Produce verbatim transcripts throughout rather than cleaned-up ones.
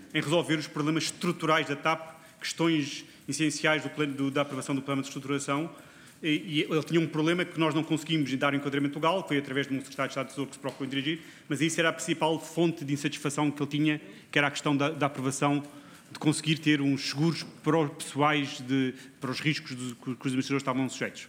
em resolver os problemas estruturais da T A P, questões essenciais do plano, do, da aprovação do plano de estruturação, e, e ele tinha um problema que nós não conseguimos dar o enquadramento legal, foi através de um secretário de Estado de Tesouro que se procurou dirigir, mas isso era a principal fonte de insatisfação que ele tinha, que era a questão da, da aprovação, de conseguir ter uns seguros para os pessoais, de, para os riscos de, que os administradores estavam sujeitos.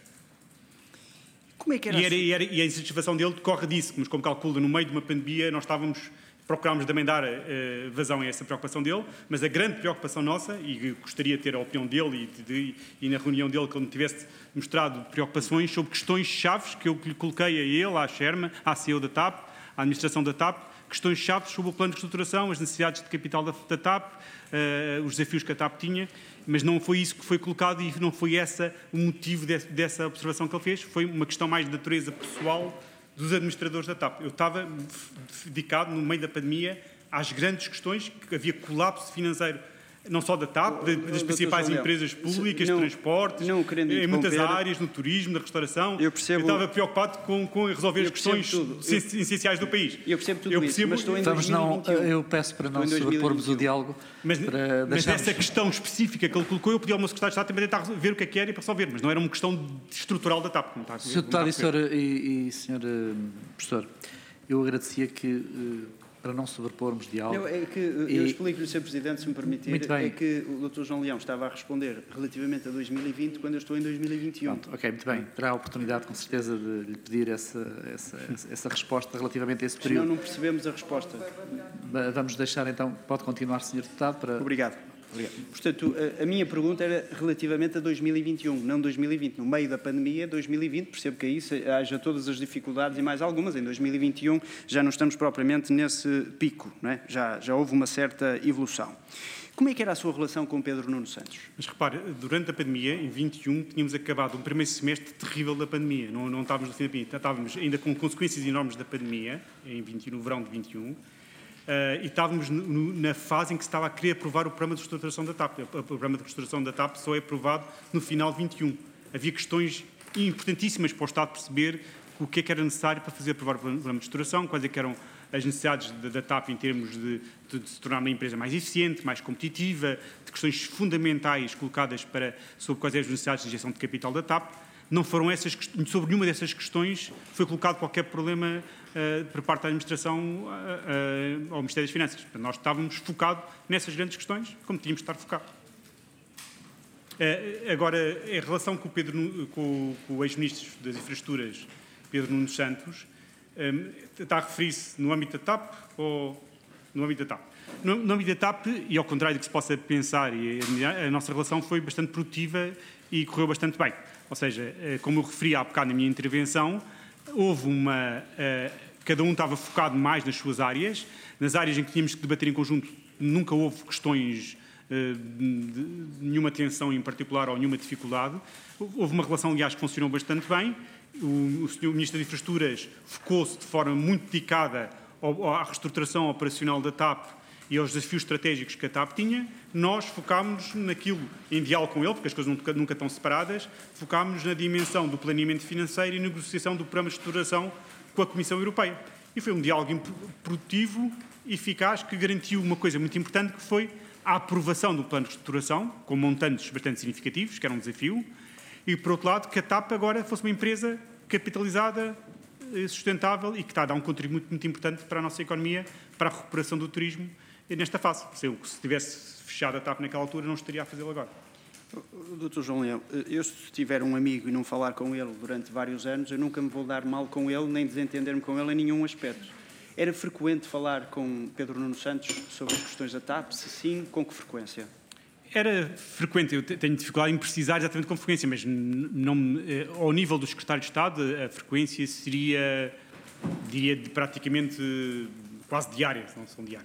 Como é que era e, era, e, era, e a insatisfação dele decorre disso, mas como calcula, no meio de uma pandemia, nós estávamos, procurámos também dar uh, vazão a essa preocupação dele, mas a grande preocupação nossa, e gostaria de ter a opinião dele e, de, e na reunião dele, que ele me tivesse mostrado preocupações sobre questões chaves que eu lhe coloquei a ele, à Sherman, à C E O da T A P, à administração da T A P, questões chaves sobre o plano de reestruturação, as necessidades de capital da, da T A P, uh, os desafios que a T A P tinha, mas não foi isso que foi colocado e não foi essa o motivo de, dessa observação que ele fez, foi uma questão mais de natureza pessoal dos administradores da T A P. Eu estava dedicado, no meio da pandemia, às grandes questões, que havia colapso financeiro, não só da T A P, oh, das principais empresas públicas, não, de transportes, não em muitas áreas, no turismo, na restauração. Eu, percebo, eu estava preocupado com, com resolver as questões tudo. essenciais do país. Eu percebo tudo eu percebo, isso, mas estou em Vamos não, eu peço para não sobrepormos o diálogo. Mas, para mas essa questão específica que ele colocou, eu pedi ao meu secretário de Estado também tentar ver o que é que era e para resolver, mas não era uma questão estrutural da T A P. Como está, senhor Deputado e, senhor, e, e senhor uh, Professor, eu agradecia que... Uh, para não sobrepormos diálogo. Não, é que, e... Eu explico-lhe, senhor Presidente, se me permitir, é que o doutor João Leão estava a responder relativamente a dois mil e vinte, quando eu estou em dois mil e vinte e um. Pronto, ok, muito bem. Terá a oportunidade, com certeza, de lhe pedir essa, essa, essa resposta relativamente a esse período. Senão não percebemos a resposta. Vamos deixar, então, pode continuar, senhor Deputado, para... Obrigado. Obrigado. Portanto, a, a minha pergunta era relativamente a dois mil e vinte e um, não dois mil e vinte. No meio da pandemia, dois mil e vinte, percebo que aí haja todas as dificuldades e mais algumas. Em dois mil e vinte e um já não estamos propriamente nesse pico, não é? já, já houve uma certa evolução. Como é que era a sua relação com Pedro Nuno Santos? Mas repare, durante a pandemia, em vinte e um, tínhamos acabado um primeiro semestre terrível da pandemia. Não, não estávamos no fim da pandemia, estávamos ainda com consequências enormes da pandemia, em vinte e um, no verão de vinte e um. Uh, e estávamos no, no, na fase em que se estava a querer aprovar o programa de reestruturação da T A P. O programa de reestruturação da T A P só é aprovado no final de vinte e um. Havia questões importantíssimas para o Estado perceber o que é que era necessário para fazer aprovar o programa de reestruturação, quais é que eram as necessidades da, da T A P em termos de, de, de se tornar uma empresa mais eficiente, mais competitiva, de questões fundamentais colocadas para, sobre quais eram as necessidades de injeção de capital da T A P. Não foram essas, sobre nenhuma dessas questões foi colocado qualquer problema uh, por parte da administração uh, uh, ao Ministério das Finanças. Portanto, nós estávamos focados nessas grandes questões, como tínhamos de estar focados. Uh, agora, em relação com o, Pedro, com, com o ex-ministro das Infraestruturas, Pedro Nuno Santos, um, está a referir-se no âmbito da T A P ou no âmbito da T A P? No, no âmbito da T A P, e ao contrário do que se possa pensar, e a, a nossa relação foi bastante produtiva e correu bastante bem. Ou seja, como eu referi há bocado na minha intervenção, houve uma... Uh, cada um estava focado mais nas suas áreas. Nas áreas em que tínhamos que debater em conjunto, nunca houve questões uh, de, de nenhuma tensão em particular ou nenhuma dificuldade. Houve uma relação, aliás, que funcionou bastante bem. O, o senhor Ministro das Infraestruturas focou-se de forma muito dedicada ao, à reestruturação operacional da T A P e aos desafios estratégicos que a T A P tinha. Nós focámos naquilo, em diálogo com ele, porque as coisas nunca, nunca estão separadas, focámos na dimensão do planeamento financeiro e negociação do programa de estruturação com a Comissão Europeia. E foi um diálogo produtivo, eficaz, que garantiu uma coisa muito importante, que foi a aprovação do plano de estruturação, com montantes bastante significativos, que era um desafio, e, por outro lado, que a T A P agora fosse uma empresa capitalizada, sustentável e que está a dar um contributo muito importante para a nossa economia, para a recuperação do turismo nesta fase. Se eu se tivesse fechado a T A P naquela altura, não estaria a fazê-lo agora. doutor João Leão, eu se tiver um amigo e não falar com ele durante vários anos, eu nunca me vou dar mal com ele, nem desentender-me com ele em nenhum aspecto. Era frequente falar com Pedro Nuno Santos sobre as questões da T A P? Se sim, com que frequência? Era frequente, eu tenho dificuldade em precisar exatamente com frequência, mas não, ao nível do secretário de Estado, a frequência seria, diria, de praticamente quase diária, se não são diárias.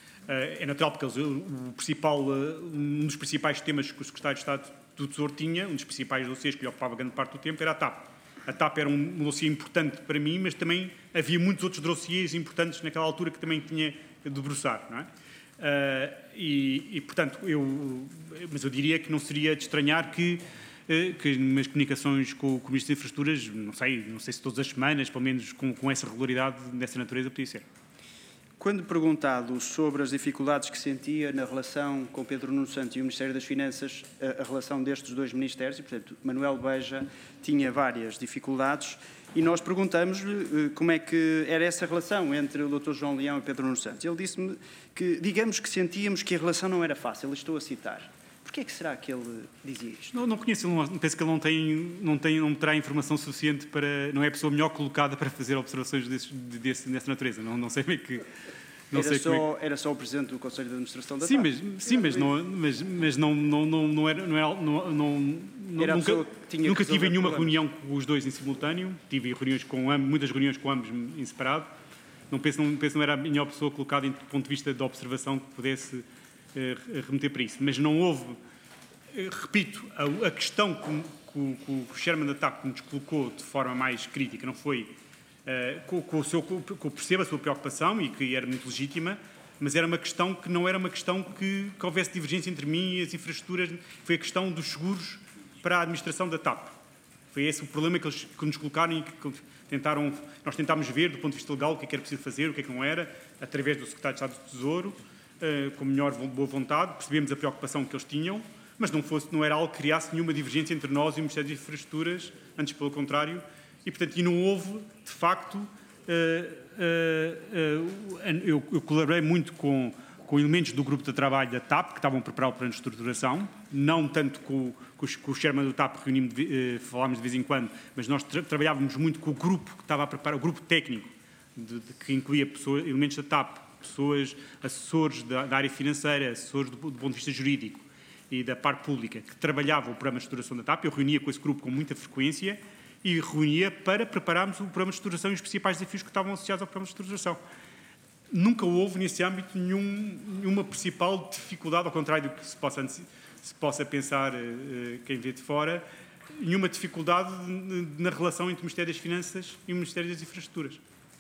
É natural porque eles, o principal, um dos principais temas que o secretário de Estado do Tesouro tinha, um dos principais dossiês que lhe ocupava grande parte do tempo, era a T A P. A T A P era um dossiê importante para mim, mas também havia muitos outros dossiês importantes naquela altura que também tinha de debruçar, não é? Uh, e, e, portanto, eu, mas eu diria que não seria de estranhar que, uh, que nas comunicações com, com o Ministro das Infraestruturas, não sei, não sei se todas as semanas, pelo menos com, com essa regularidade dessa natureza, podia ser. Quando perguntado sobre as dificuldades que sentia na relação com Pedro Nuno Santos e o Ministério das Finanças, a, a relação destes dois ministérios, e, portanto, Manuel Beja tinha várias dificuldades, e nós perguntamos-lhe como é que era essa relação entre o doutor João Leão e Pedro Nuno Santos. Ele disse-me que, digamos que sentíamos que a relação não era fácil, estou a citar. Porquê é que será que ele dizia isto? Não, não conheço, não, penso que ele não tem, não tem, não terá informação suficiente para, não é a pessoa melhor colocada para fazer observações desse, desse, dessa natureza. Não, não sei bem que... Não era, sei só, é que... era só o Presidente do Conselho de Administração da sim, TAP. Mas, sim, mas, não, mas, mas não, não, não, não era... Não, era, não, não, era nunca que tinha nunca que tive nenhuma problemas. reunião com os dois em simultâneo. Tive reuniões com ambos, muitas reuniões com ambos em separado. Não penso, não penso não era a melhor pessoa colocada do ponto de vista da observação que pudesse eh, remeter para isso. Mas não houve... Repito, a, a questão que, que, que o Chairman da TAP nos colocou de forma mais crítica não foi uh, com, com o seu, com, com, percebo a sua preocupação e que era muito legítima, mas era uma questão que não era uma questão que, que houvesse divergência entre mim e as infraestruturas, foi a questão dos seguros para a administração da TAP. Foi esse o problema que eles que nos colocaram e que tentaram, nós tentámos ver do ponto de vista legal o que é que era preciso fazer, o que é que não era, através do Secretário de Estado do Tesouro, uh, com melhor boa vontade, percebemos a preocupação que eles tinham, mas não, fosse, não era algo que criasse nenhuma divergência entre nós e o Ministério das Infraestruturas, antes pelo contrário, e, portanto, e não houve, de facto, uh, uh, uh, eu, eu colaborei muito com, com elementos do grupo de trabalho da TAP, que estavam a preparar o plano de estruturação, não tanto com, com, os, com o chairman do TAP, reunimos, uh, falámos de vez em quando, mas nós tra trabalhávamos muito com o grupo que estava a preparar, o grupo técnico, de, de, que incluía pessoas, elementos da TAP, pessoas, assessores da, da área financeira, assessores do, do ponto de vista jurídico, e da parte pública, que trabalhava o programa de estruturação da TAP. Eu reunia com esse grupo com muita frequência e reunia para prepararmos o programa de estruturação e os principais desafios que estavam associados ao programa de estruturação. Nunca houve, nesse âmbito, nenhum, nenhuma principal dificuldade, ao contrário do que se possa, se possa pensar uh, quem vê de fora, nenhuma dificuldade na relação entre o Ministério das Finanças e o Ministério das Infraestruturas.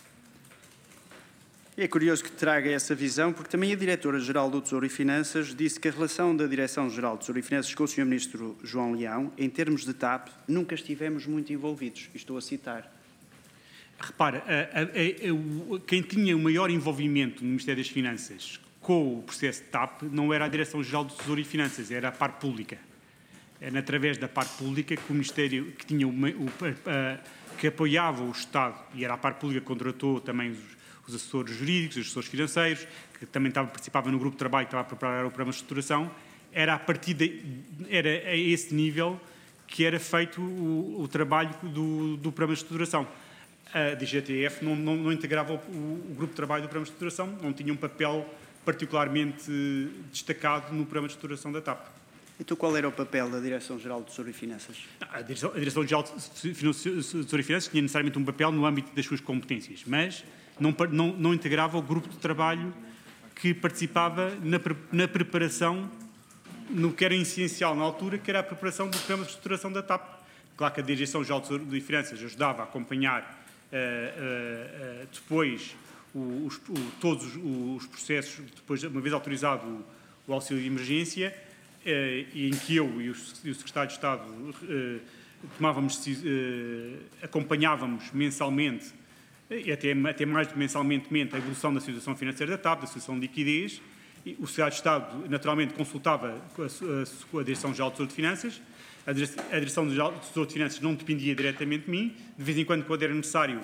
É curioso que traga essa visão, porque também a Diretora-Geral do Tesouro e Finanças disse que a relação da Direção-Geral do Tesouro e Finanças com o senhor Ministro João Leão, em termos de TAP, nunca estivemos muito envolvidos. E estou a citar. Repara, a, a, a, a, quem tinha o maior envolvimento no Ministério das Finanças com o processo de TAP não era a Direção-Geral do Tesouro e Finanças, era a parte pública. Era através da parte pública que o Ministério, que, tinha o, o, a, que apoiava o Estado, e era a parte pública que contratou também os os assessores jurídicos, os assessores financeiros, que também estava, participava no grupo de trabalho que estava a preparar o programa de estruturação, era a partir de, era a esse nível que era feito o, o trabalho do, do programa de estruturação. A D G T F não, não, não integrava o, o grupo de trabalho do programa de estruturação, não tinha um papel particularmente destacado no programa de estruturação da TAP. Então qual era o papel da Direção-Geral do Tesouro e Finanças? A Direção-Geral do Tesouro e Finanças tinha necessariamente um papel no âmbito das suas competências, mas Não, não, não integrava o grupo de trabalho que participava na, na preparação, no que era essencial na altura, que era a preparação do programa de estruturação da TAP. Claro que a Direção-Geral de Finanças ajudava a acompanhar uh, uh, uh, depois os, o, todos os processos, depois, uma vez autorizado o, o auxílio de emergência, uh, em que eu e o, e o Secretário de Estado uh, tomávamos, uh, acompanhávamos mensalmente e até, até mais do que mensalmente, a evolução da situação financeira da TAP, da situação de liquidez. E o Secretário de Estado, naturalmente, consultava a, a, a Direção-Geral do Tesouro de Finanças. A Direção-Geral do Tesouro de Finanças não dependia diretamente de mim. De vez em quando, quando era necessário, uh,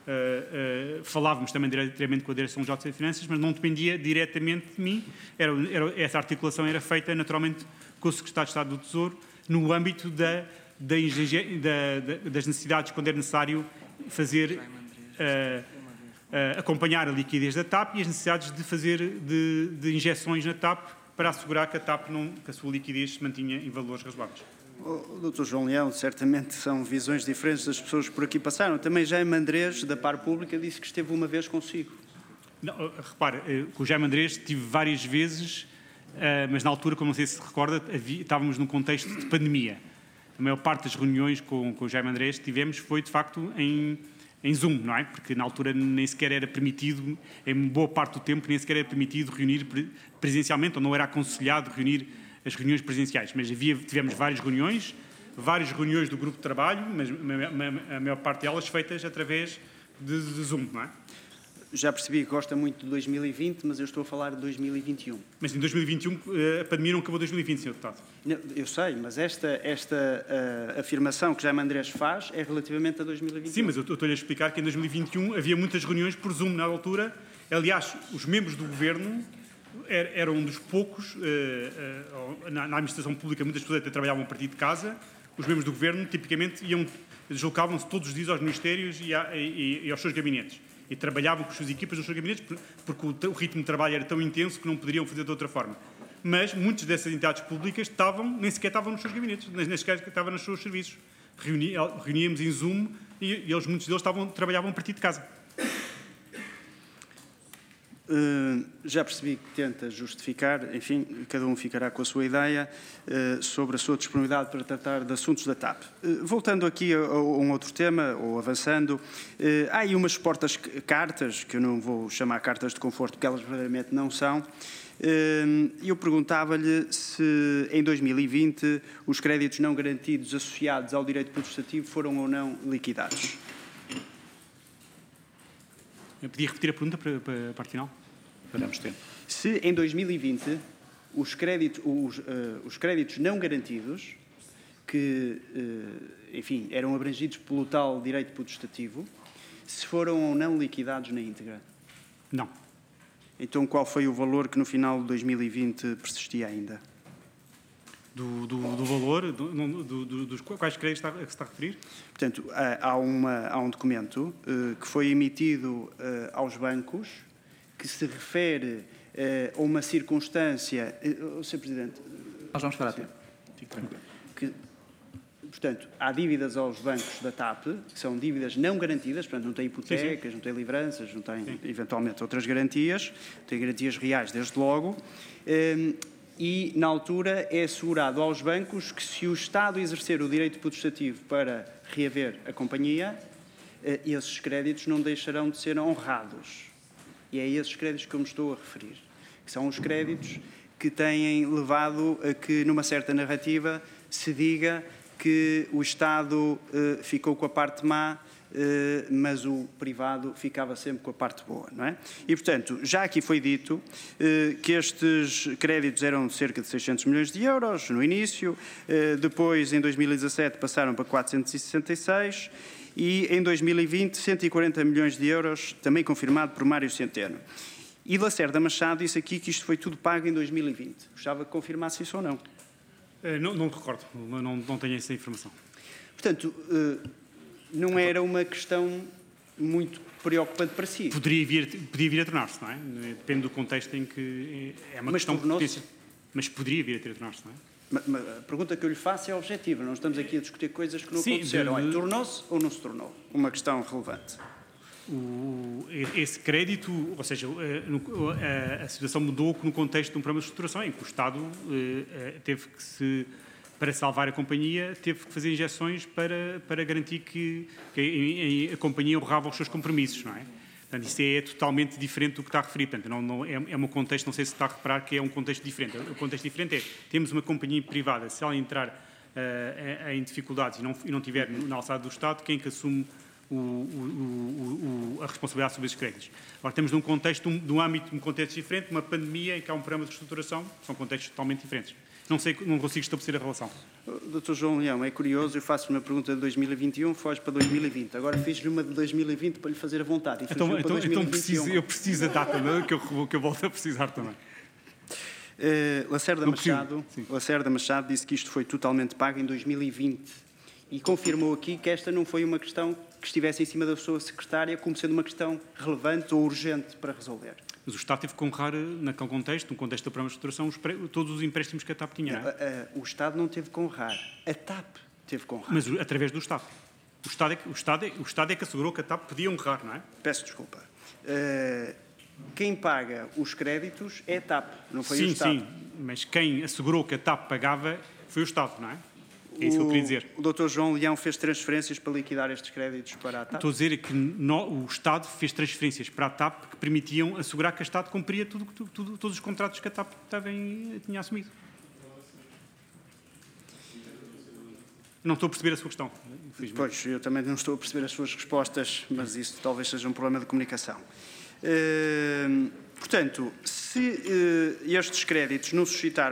uh, falávamos também diretamente com a Direção-Geral do Tesouro de Finanças, mas não dependia diretamente de mim. Era, era, essa articulação era feita, naturalmente, com o Secretário de Estado do Tesouro, no âmbito da, da, da, das necessidades, quando era necessário fazer... Uh, uh, acompanhar a liquidez da TAP e as necessidades de fazer de, de injeções na TAP para assegurar que a TAP não, que a sua liquidez se mantinha em valores razoáveis. O doutor João Leão, certamente são visões diferentes das pessoas que por aqui passaram. Também Jaime Andrés, da Par Pública, disse que esteve uma vez consigo. Não, repare, com o Jaime Andrés estive várias vezes, uh, mas na altura, como não sei se recorda, havia, estávamos num contexto de pandemia. A maior parte das reuniões com, com o Jaime Andrés que tivemos foi, de facto, em... em Zoom, não é? Porque na altura nem sequer era permitido, em boa parte do tempo, nem sequer era permitido reunir presencialmente, ou não era aconselhado reunir as reuniões presenciais. Mas havia, tivemos várias reuniões, várias reuniões do grupo de trabalho, mas a maior parte delas feitas através de, de Zoom, não é? já percebi que gosta muito de dois mil e vinte, mas eu estou a falar de dois mil e vinte e um. Mas em dois mil e vinte e um a pandemia não acabou em dois mil e vinte, senhor Deputado. Não, eu sei, mas esta, esta uh, afirmação que Jaime Andrés faz é relativamente a dois mil e vinte e um. Sim, mas eu estou-lhe a explicar que em dois mil e vinte e um havia muitas reuniões por Zoom na altura. Aliás, os membros do Governo eram um dos poucos, uh, uh, na, na administração pública, muitas pessoas até trabalhavam a partir de casa. Os membros do Governo, tipicamente, iam, deslocavam-se todos os dias aos ministérios e, a, e, e aos seus gabinetes. E trabalhavam com as suas equipas nos seus gabinetes, porque o, o ritmo de trabalho era tão intenso que não poderiam fazer de outra forma. Mas muitas dessas entidades públicas estavam, nem sequer estavam nos seus gabinetes, nem sequer estavam nos seus serviços. Reuni, reuníamos em Zoom e, e eles, muitos deles estavam, trabalhavam a partir de casa. Uh, já percebi que tenta justificar, enfim, cada um ficará com a sua ideia uh, sobre a sua disponibilidade para tratar de assuntos da T A P. Uh, voltando aqui a, a um outro tema, ou avançando, uh, há aí umas suportas cartas, que eu não vou chamar cartas de conforto, porque elas verdadeiramente não são. Uh, eu perguntava-lhe se em dois mil e vinte os créditos não garantidos associados ao direito protestativo foram ou não liquidados. Eu podia repetir a pergunta para, para a parte final? Paramos tempo. Se em dois mil e vinte os créditos, os, uh, os créditos não garantidos, que, uh, enfim, eram abrangidos pelo tal direito potestativo, se foram ou não liquidados na íntegra? Não. Então qual foi o valor que no final de dois mil e vinte persistia ainda? Do, do, do valor, do, do, do, dos quais créditos está, que se está a referir? Portanto, há, uma, há um documento uh, que foi emitido uh, aos bancos que se refere uh, a uma circunstância... Uh, Senhor Presidente... Nós vamos parar a tempo. Fique tranquilo. Que, portanto, há dívidas aos bancos da T A P, que são dívidas não garantidas, portanto, não têm hipotecas, sim, sim. não têm livranças, não têm, sim. eventualmente, outras garantias, têm garantias reais, desde logo. Um, E, na altura, é assegurado aos bancos que, se o Estado exercer o direito potestativo para reaver a companhia, esses créditos não deixarão de ser honrados. E é a esses créditos que eu me estou a referir. Que são os créditos que têm levado a que, numa certa narrativa, se diga que o Estado eh, ficou com a parte má, Uh, mas o privado ficava sempre com a parte boa, não é? E, portanto, já aqui foi dito uh, que estes créditos eram cerca de seiscentos milhões de euros no início, uh, depois, em dois mil e dezassete, passaram para quatrocentos e sessenta e seis e, em dois mil e vinte, cento e quarenta milhões de euros, também confirmado por Mário Centeno. E Lacerda Machado disse aqui que isto foi tudo pago em dois mil e vinte. Gostava que confirmasse isso ou não? Uh, não, não recordo, não, não tenho essa informação. Portanto... Uh, não era uma questão muito preocupante para si. Poderia vir, poderia vir a tornar-se, não é? Depende do contexto em que é uma mas questão de potência. Mas poderia vir a ter a tornar-se, não é? Mas, mas a pergunta que eu lhe faço é objetiva. Não estamos aqui a discutir coisas que não Sim, aconteceram. de... É, tornou-se ou não se tornou? Uma questão relevante. O, esse crédito, ou seja, a, a, a situação mudou no contexto de um programa de estruturação em que o Estado eh, teve que se... para salvar a companhia, teve que fazer injeções para, para garantir que, que a, a companhia honrava os seus compromissos, não é? Portanto, isso é totalmente diferente do que está a referir. Portanto, não, não, é, é um contexto, não sei se está a reparar que é um contexto diferente. O contexto diferente é, temos uma companhia privada, se ela entrar uh, em dificuldades e não, e não tiver na alçada do Estado, quem que assume o, o, o, a responsabilidade sobre esses créditos? Agora, temos num contexto, de um âmbito, um contexto diferente, uma pandemia em que há um programa de reestruturação, são contextos totalmente diferentes. Não sei, não consigo estabelecer a relação. doutor João Leão, é curioso, eu faço uma pergunta de dois mil e vinte e um, foge para dois mil e vinte. Agora fiz-lhe uma de dois mil e vinte para lhe fazer a vontade. E então, então, então preciso, eu preciso a data, não é? que, eu, que eu volto a precisar também. Uh, Lacerda Machado, Lacerda Machado disse que isto foi totalmente pago em dois mil e vinte e confirmou aqui que esta não foi uma questão que estivesse em cima da sua secretária como sendo uma questão relevante ou urgente para resolver. Mas o Estado teve que honrar, naquele contexto, no contexto da programa de estruturação, todos os empréstimos que a TAP tinha, não é? O Estado não teve que honrar. A TAP teve que honrar. Mas através do Estado. O Estado é que, o Estado é, o Estado é que assegurou que a TAP podia honrar, não é? Peço desculpa. Uh, quem paga os créditos é a TAP, não foi sim, o Estado. Sim, sim. Mas quem assegurou que a TAP pagava foi o Estado, não é? É isso que eu queria dizer. O doutor João Leão fez transferências para liquidar estes créditos para a TAP? Estou a dizer que no, o Estado fez transferências para a TAP que permitiam assegurar que a Estado cumpria tudo, tudo, tudo, todos os contratos que a TAP também tinha assumido. Não estou a perceber a sua questão. Pois, eu também não estou a perceber as suas respostas, mas isso talvez seja um problema de comunicação. Uh, portanto, se uh, estes créditos não suscitaram